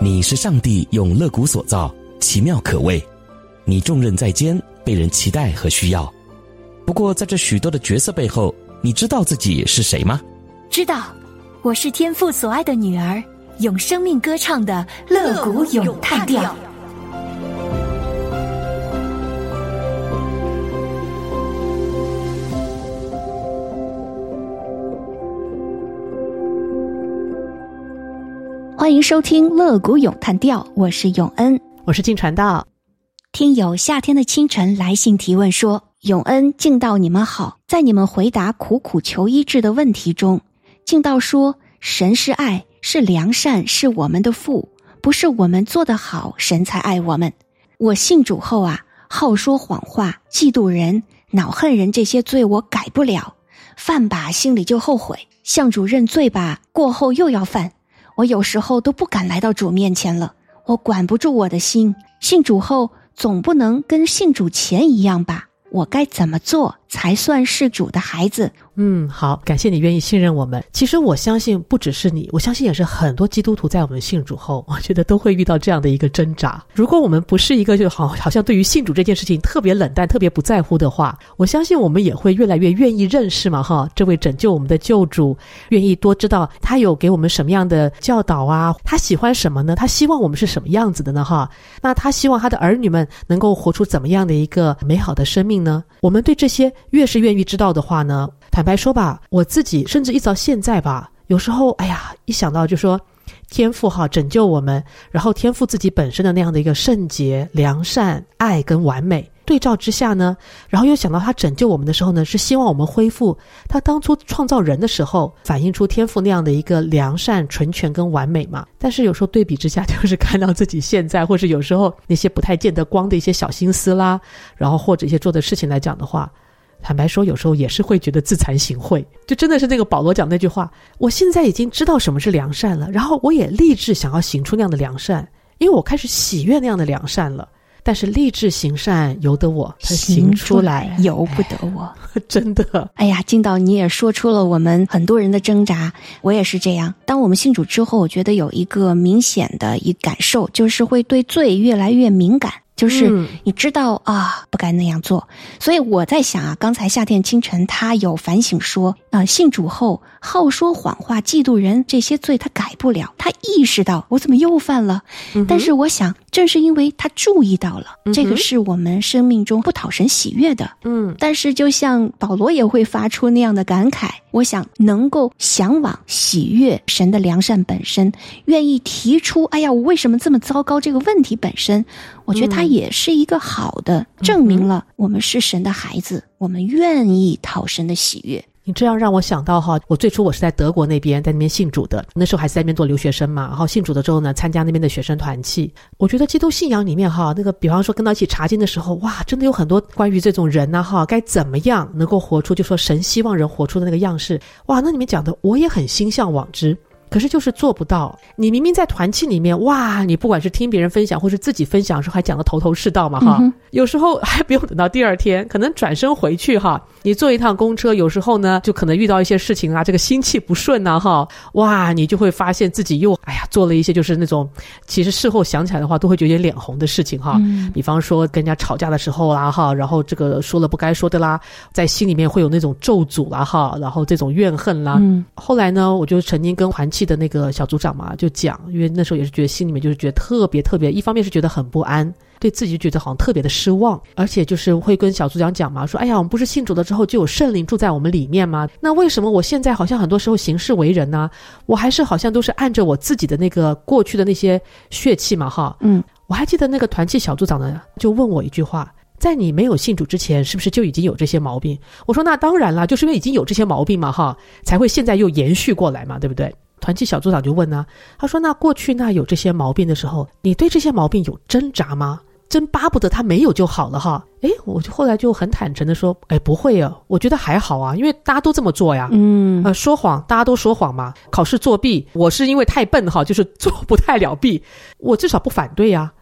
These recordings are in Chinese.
你是上帝用肋骨所造，奇妙可畏。你重任在肩，被人期待和需要。不过在这许多的角色背后，你知道自己是谁吗？ 知道，我是天父所爱的女儿，用生命歌唱的肋骨咏叹调。欢迎收听肋骨咏叹调，我是永恩， 我是静传道。 听友夏天的清晨来信提问说，永恩敬道你们好，在你们回答苦苦求医治的问题中，敬道说神是爱，是良善，是我们的父，不是我们做得好神才爱我们。我信主后好说谎话，嫉妒人，恼恨人，这些罪我改不了，犯吧心里就后悔，向主认罪吧，过后又要犯。我有时候都不敢来到主面前了，我管不住我的心。信主后总不能跟信主前一样吧？我该怎么做才算是主的孩子？ 好，感谢你愿意信任我们。其实我相信不只是你，我相信也是很多基督徒在我们信主后，我觉得都会遇到这样的一个挣扎。如果我们不是一个就好像对于信主这件事情特别冷淡，特别不在乎的话，我相信我们也会越来越愿意认识嘛这位拯救我们的救主，愿意多知道他有给我们什么样的教导啊，他喜欢什么呢？他希望我们是什么样子的呢那他希望他的儿女们能够活出怎么样的一个美好的生命呢？我们对这些越是愿意知道的话呢，坦白说吧，我自己甚至一直到现在吧，有时候一想到就说天父拯救我们，然后天父自己本身的那样的一个圣洁、良善、爱跟完美对照之下呢，然后又想到他拯救我们的时候呢，是希望我们恢复他当初创造人的时候反映出天父那样的一个良善、纯全跟完美嘛。但是有时候对比之下，就是看到自己现在或是有时候那些不太见得光的一些小心思啦，然后或者一些做的事情来讲的话，坦白说有时候也是会觉得自惭形秽。就真的是那个保罗讲那句话，我现在已经知道什么是良善了，然后我也立志想要行出那样的良善，因为我开始喜悦那样的良善了。但是立志行善由得我，他行出来由不得我。 真的。 敬道你也说出了我们很多人的挣扎，我也是这样。当我们信主之后，我觉得有一个明显的一感受，就是会对罪越来越敏感，就是你知道不该那样做。所以我在想刚才夏天清晨他有反省说信主后好说谎话、嫉妒人，这些罪他改不了，他意识到我怎么又犯了但是我想正是因为他注意到了这个是我们生命中不讨神喜悦的但是就像保罗也会发出那样的感慨，我想能够向往喜悦神的良善本身，愿意提出我为什么这么糟糕这个问题本身，我觉得它也是一个好的证明了我们是神的孩子，我们愿意讨神的喜悦。 你这样让我想到我最初我是在德国那边，在那边信主的，那时候还是在那边做留学生嘛，然后信主的之后呢，参加那边的学生团契。我觉得基督信仰里面那个比方说跟到一起查经的时候，真的有很多关于这种人该怎么样能够活出就说神希望人活出的那个样式，那里面讲的我也很心向往之，可是就是做不到。你明明在团契里面你不管是听别人分享或是自己分享的时候还讲得头头是道嘛有时候还不用等到第二天，可能转身回去你坐一趟公车，有时候呢就可能遇到一些事情这个心气不顺你就会发现自己又做了一些就是那种其实事后想起来的话都会觉得有点脸红的事情比方说跟人家吵架的时候然后这个说了不该说的啦，在心里面会有那种咒诅啦然后这种怨恨啦后来呢我就曾经跟团契的那个小组长嘛就讲，因为那时候也是觉得心里面就是觉得特别特别，一方面是觉得很不安，对自己觉得好像特别的失望，而且就是会跟小组长讲嘛，说我们不是信主了之后就有圣灵住在我们里面吗？那为什么我现在好像很多时候行事为人呢，我还是好像都是按着我自己的那个过去的那些血气嘛我还记得那个团契小组长呢就问我一句话，在你没有信主之前是不是就已经有这些毛病？我说那当然啦，就是因为已经有这些毛病嘛才会现在又延续过来嘛，对不对？团契小组长就问他说那过去那有这些毛病的时候，你对这些毛病有挣扎吗？真巴不得他没有就好了我就后来就很坦诚的说不会我觉得还好因为大家都这么做呀说谎大家都说谎嘛，考试作弊我是因为太笨就是做不太了弊，我至少不反对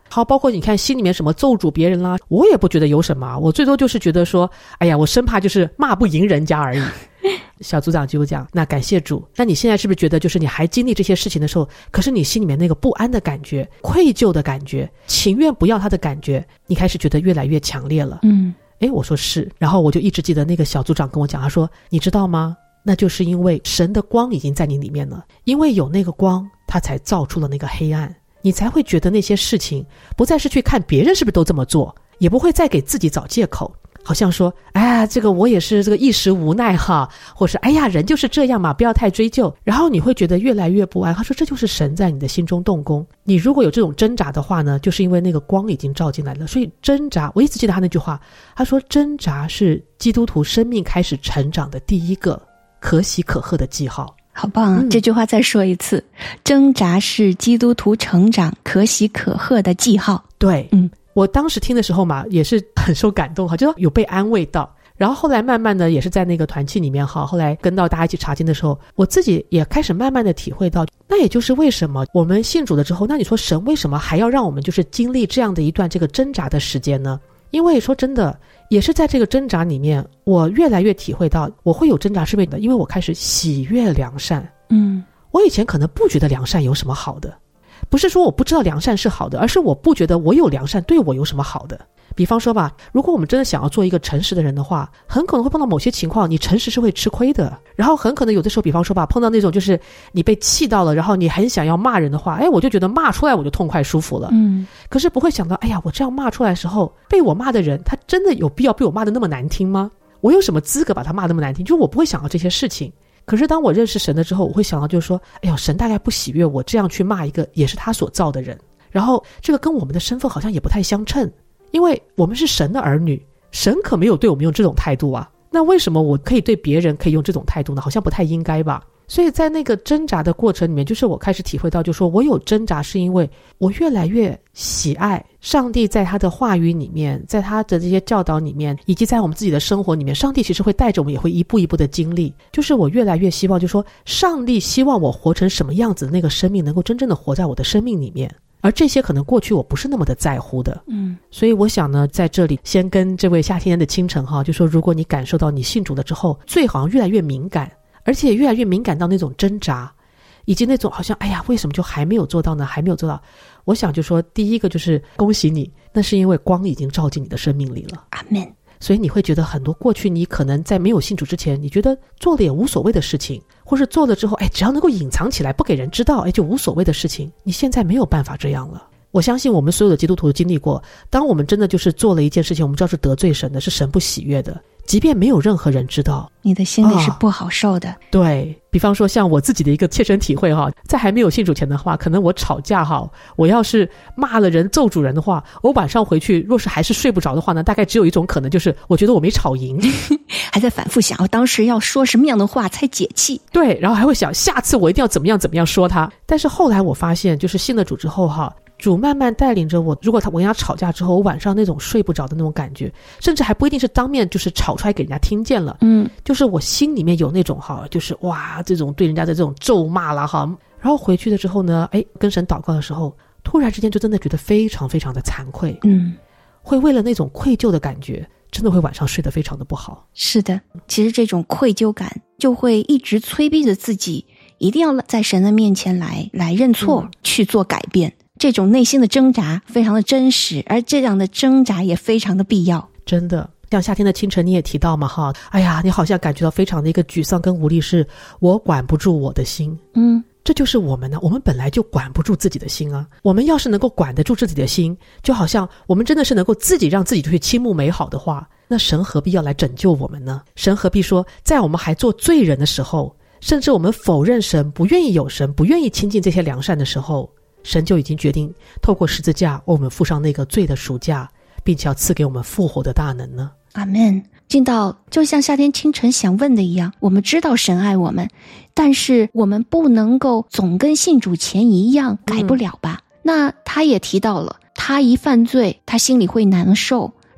好，包括你看心里面什么咒诅别人啦，我也不觉得有什么，我最多就是觉得说，哎呀，我生怕就是骂不赢人家而已。小组长就讲，那感谢主，那你现在是不是觉得就是你还经历这些事情的时候，可是你心里面那个不安的感觉、愧疚的感觉、情愿不要他的感觉，你开始觉得越来越强烈了。我说是，然后我就一直记得那个小组长跟我讲，他说你知道吗，那就是因为神的光已经在你里面了，因为有那个光，他才造出了那个黑暗，你才会觉得那些事情不再是去看别人是不是都这么做，也不会再给自己找借口，好像说这个我也是这个一时无奈哈，或是哎呀人就是这样嘛，不要太追究，然后你会觉得越来越不安。他说这就是神在你的心中动工，你如果有这种挣扎的话呢，就是因为那个光已经照进来了。所以挣扎，我一直记得他那句话，他说挣扎是基督徒生命开始成长的第一个可喜可贺的记号。 好棒啊！这句话再说一次，挣扎是基督徒成长可喜可贺的记号。 对，我当时听的时候嘛，也是很受感动哈，就有被安慰到。然后后来慢慢的也是在那个团契里面哈，后来跟到大家一起查经的时候，我自己也开始慢慢的体会到，那也就是为什么我们信主了之后，那你说神为什么还要让我们就是经历这样的一段这个挣扎的时间呢？因为说真的，也是在这个挣扎里面，我越来越体会到我会有挣扎是因为我开始喜悦良善。我以前可能不觉得良善有什么好的，不是说我不知道良善是好的，而是我不觉得我有良善对我有什么好的。比方说吧，如果我们真的想要做一个诚实的人的话，很可能会碰到某些情况，你诚实是会吃亏的。然后很可能有的时候，比方说吧，碰到那种就是你被气到了，然后你很想要骂人的话，我就觉得骂出来我就痛快舒服了。可是不会想到，我这样骂出来的时候，被我骂的人，他真的有必要被我骂的那么难听吗？我有什么资格把他骂那么难听？就是我不会想到这些事情。可是当我认识神了之后，我会想到就是说，神大概不喜悦我这样去骂一个也是他所造的人，然后这个跟我们的身份好像也不太相称，因为我们是神的儿女，神可没有对我们用这种态度啊，那为什么我可以对别人可以用这种态度呢？好像不太应该吧。所以在那个挣扎的过程里面，就是我开始体会到，就是说我有挣扎是因为我越来越喜爱上帝在他的话语里面，在他的这些教导里面，以及在我们自己的生活里面，上帝其实会带着我们，也会一步一步的经历。就是我越来越希望，就是说上帝希望我活成什么样子的那个生命能够真正的活在我的生命里面，而这些可能过去我不是那么的在乎的。所以我想呢，在这里先跟这位夏天的清晨哈，就说如果你感受到你信主了之后，最好像越来越敏感，而且越来越敏感到那种挣扎，以及那种好像为什么就还没有做到呢？还没有做到。我想就说第一个就是恭喜你，那是因为光已经照进你的生命里了。 阿们。 所以你会觉得很多过去你可能在没有信主之前，你觉得做了也无所谓的事情，或是做了之后只要能够隐藏起来不给人知道就无所谓的事情，你现在没有办法这样了。我相信我们所有的基督徒都经历过，当我们真的就是做了一件事情，我们知道是得罪神的，是神不喜悦的，即便没有任何人知道， 你的心里是不好受的。 对，比方说像我自己的一个切身体会在还没有信主前的话，可能我吵架我要是骂了人咒主人的话，我晚上回去若是还是睡不着的话呢，大概只有一种可能，就是我觉得我没吵赢还在反复想我当时要说什么样的话才解气。 对，然后还会想下次我一定要怎么样说他。但是后来我发现，就是信了主之后主慢慢带领着我，如果我跟他吵架之后，我晚上那种睡不着的那种感觉，甚至还不一定是当面就是吵出来给人家听见了，就是我心里面有那种就是哇这种对人家的这种咒骂啦然后回去了之后呢，跟神祷告的时候，突然之间就真的觉得非常非常的惭愧，会为了那种愧疚的感觉，真的会晚上睡得非常的不好。 是的，其实这种愧疚感就会一直催逼着自己，一定要在神的面前来认错，去做改变。这种内心的挣扎非常的真实，而这样的挣扎也非常的必要。 真的，像夏天的清晨你也提到嘛你好像感觉到非常的一个沮丧跟无力，是我管不住我的心。这就是我们呢，我们本来就管不住自己的心啊。我们要是能够管得住自己的心，就好像我们真的是能够自己让自己去倾慕美好的话，那神何必要来拯救我们呢？神何必说在我们还做罪人的时候，甚至我们否认神，不愿意有神，不愿意亲近这些良善的时候，神就已经决定透过十字架为我们付上那个罪的赎价，并且要赐给我们复活的大能呢。 阿们。进到就像夏天清晨想问的一样，我们知道神爱我们，但是我们不能够总跟信主前一样，改不了吧。那他也提到了，他一犯罪他心里会难受，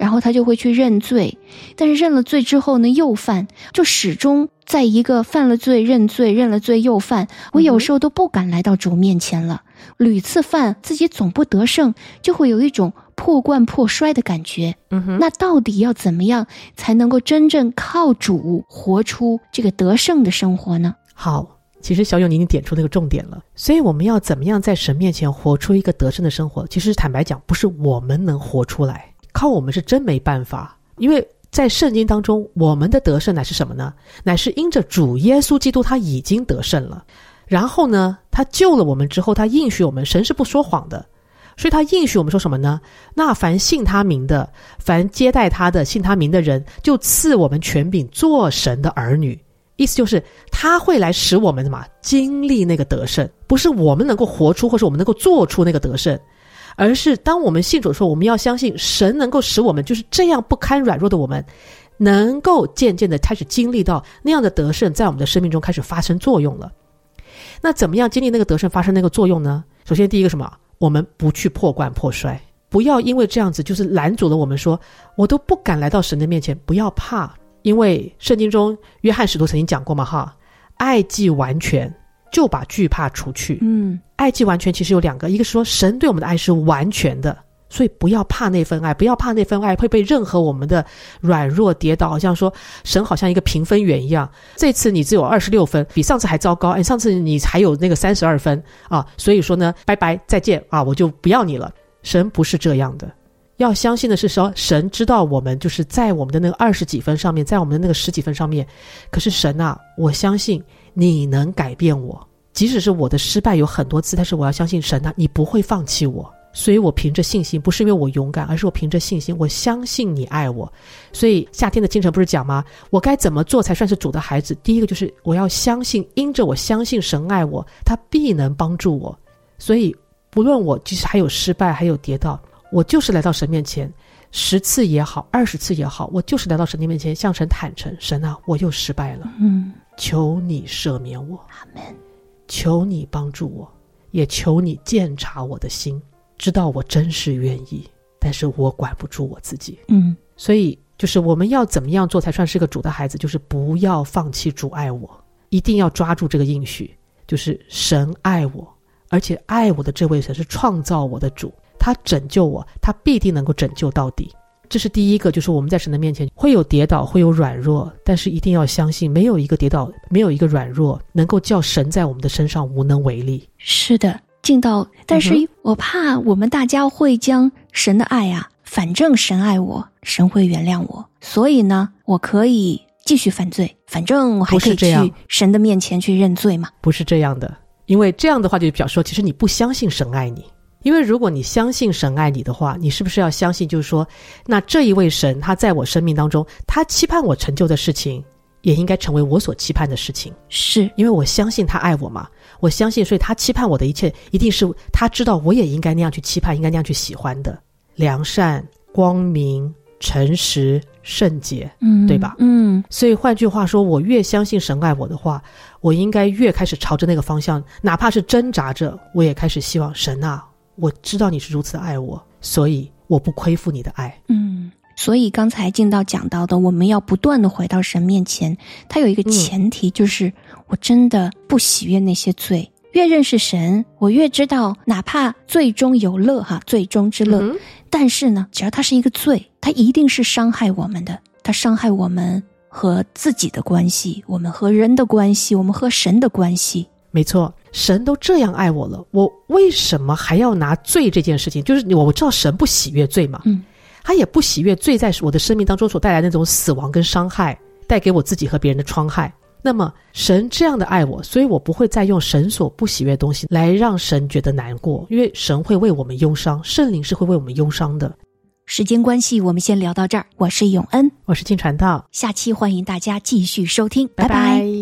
然后他就会去认罪，但是认了罪之后呢又犯，就始终在一个犯了罪认罪，认了罪又犯，我有时候都不敢来到主面前了，屡次犯自己总不得胜，就会有一种破罐破摔的感觉。那到底要怎么样才能够真正靠主活出这个得胜的生活呢？ 好，其实小勇你已经点出那个重点了。所以我们要怎么样在神面前活出一个得胜的生活，其实坦白讲不是我们能活出来，靠我们是真没办法。因为在圣经当中，我们的得胜乃是什么呢？乃是因着主耶稣基督他已经得胜了，然后呢他救了我们之后，他应许我们，神是不说谎的，所以他应许我们说什么呢？那凡信他名的，凡接待他的，信他名的人，就赐我们权柄做神的儿女。意思就是他会来使我们经历那个得胜，不是我们能够活出或是我们能够做出那个得胜，而是当我们信主的时候，我们要相信神能够使我们就是这样不堪软弱的我们能够渐渐的开始经历到那样的得胜在我们的生命中开始发生作用了。那怎么样经历那个得胜发生那个作用呢？首先第一个什么？我们不去破罐破摔，不要因为这样子就是拦阻了我们说我都不敢来到神的面前。不要怕，因为圣经中约翰使徒曾经讲过嘛，爱既完全就把惧怕除去。爱既完全其实有两个，一个是说神对我们的爱是完全的，所以不要怕那份爱，不要怕那份爱会被任何我们的软弱跌倒，好像说神好像一个评分员一样，这次你只有26分，比上次还糟糕，上次你还有那个32分啊，所以说呢拜拜再见啊，我就不要你了。神不是这样的，要相信的是说神知道我们就是在我们的那个20几分上面，在我们的那个10几分上面，可是神啊，我相信你能改变我，即使是我的失败有很多次，但是我要相信神啊，你不会放弃我。所以我凭着信心，不是因为我勇敢，而是我凭着信心，我相信你爱我。所以夏天的清晨不是讲吗？我该怎么做才算是主的孩子？第一个就是我要相信，因着我相信神爱我，他必能帮助我。所以不论我即使还有失败还有跌倒，我就是来到神面前10次也好20次也好，我就是来到神的面前向神坦诚，神啊，我又失败了，求你赦免我， 阿们。 求你帮助我，也求你鉴察我的心，知道我真是愿意，但是我管不住我自己。所以就是我们要怎么样做才算是个主的孩子，就是不要放弃主爱我，一定要抓住这个应许，就是神爱我，而且爱我的这位神是创造我的主，他拯救我，他必定能够拯救到底。这是第一个，就是我们在神的面前会有跌倒，会有软弱，但是一定要相信没有一个跌倒，没有一个软弱能够叫神在我们的身上无能为力。 是的，进到，但是我怕我们大家会将神的爱反正神爱我，神会原谅我，所以呢我可以继续犯罪，反正我还可以去神的面前去认罪嘛。 不是这样的，因为这样的话就表示说其实你不相信神爱你。因为如果你相信神爱你的话，你是不是要相信就是说，那这一位神他在我生命当中，他期盼我成就的事情也应该成为我所期盼的事情。 是因为我相信他爱我嘛，我相信，所以他期盼我的一切一定是他知道我也应该那样去期盼，应该那样去喜欢的，良善、光明、诚实、圣洁，对吧？所以换句话说，我越相信神爱我的话，我应该越开始朝着那个方向，哪怕是挣扎着，我也开始希望神啊，我知道你是如此爱我，所以我不亏负你的爱。 所以刚才进到讲到的，我们要不断的回到神面前，它有一个前提，就是我真的不喜悦那些罪。越认识神，我越知道哪怕罪中有乐罪中之乐，但是呢只要它是一个罪，它一定是伤害我们的，它伤害我们和自己的关系，我们和人的关系，我们和神的关系。 没错，神都这样爱我了，我为什么还要拿罪这件事情，就是我知道神不喜悦罪嘛，他也不喜悦罪在我的生命当中所带来的那种死亡跟伤害，带给我自己和别人的创害。那么神这样的爱我，所以我不会再用神所不喜悦的东西来让神觉得难过，因为神会为我们忧伤，圣灵是会为我们忧伤的。 时间关系，我们先聊到这儿。我是永恩， 我是金传道， 下期欢迎大家继续收听，拜拜。